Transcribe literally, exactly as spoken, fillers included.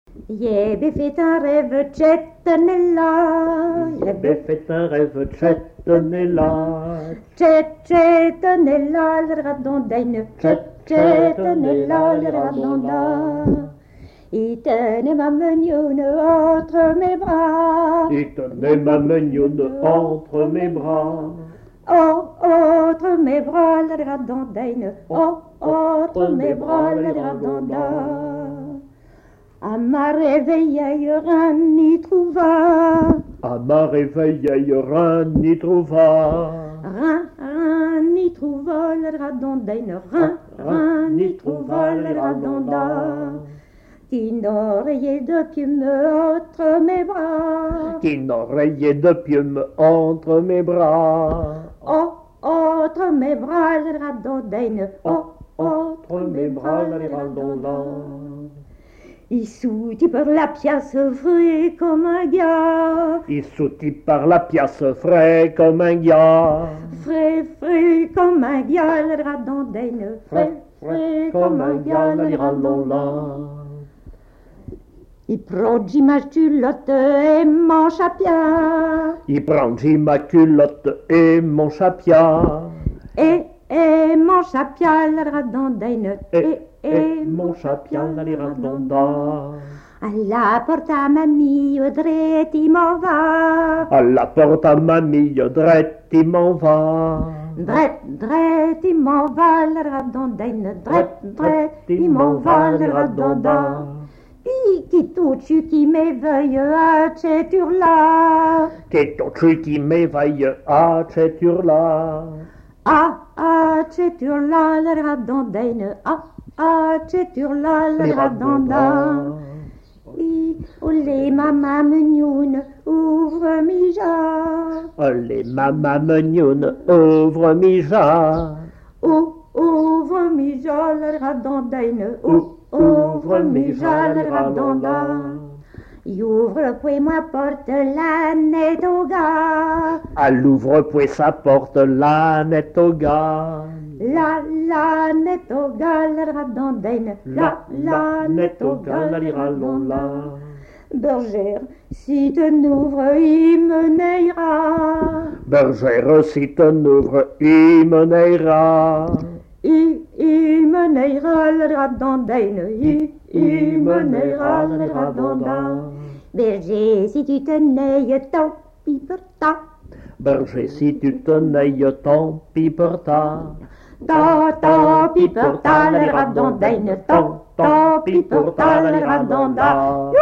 Yébé fait un rêve, Cettanella. Yébé fait un rêve, Cettanella. Cettanella, le radondaine. Cettanella, le radonda. Il tenait ma mignonne entre mes bras. Il tenait ma mignonne entre mes bras. Oh, entre mes bras, la radondaine. Oh, entre mes bras, la radonda. À ma réveille, rien n'y trouva. À ma réveille, rien n'y trouva. Rien, rien n'y trouva, la radondaine. Rien, rien n'y trouva, la radonda. Qu'une oreiller de piume entre mes bras. Qu'une oreiller de piume entre mes bras. Oh, entre mes bras, la radondaine. Oh, entre mes bras, la radonda. Il sautit par la pièce frais comme un gars. Il sautit par la pièce frais comme un gars. Frais, frais comme un gars, la radondaine. Frais, frais comme un gars, la radonda. Il prend ma culotte et mon chapia. Il prend ma culotte et mon chapia. Et, et mon chapia, la radondaine. Et, et mon chapia, la radonda. À la porte à mamie, Audrey, il m'en va. À la porte à mamie, Audrey, il m'en va. Dret, dret, il m'en va, la radondaine. Dret, dret, il m'en va, la radonda. Qui, qui tout-tu qui m'éveille à Cheturla. Qui tout-tu qui m'éveille à Cheturla. Ah, ah, Cheturla, la radondaine. Ah, ah, Cheturla, la radonda. Olé, maman mignoune, ouvre mija. Olé, maman mignoune, ouvre mija. Oh, ouvre mija, la radondaine. Oh, ouvre mija, la radonda. Il ouvre puis ma porte, la net au gars. Elle ouvre puis sa porte, la net au gars. La, la net au gars, la radondaine. La, la net au gars, la radonda. Bergère, si tu n'ouvres, il me neira. Bergère, si tu n'ouvres, il me neira. Il, il me neira, la radondaine. Il, il me neira, la radonda. Berger, si tu te neies, tant pis pour ta. Berger, si tu te neies, tant pis pour ta. Ta, ta, pis pour ta, la radondaine. Ta, ta, pis pour ta, la radonda.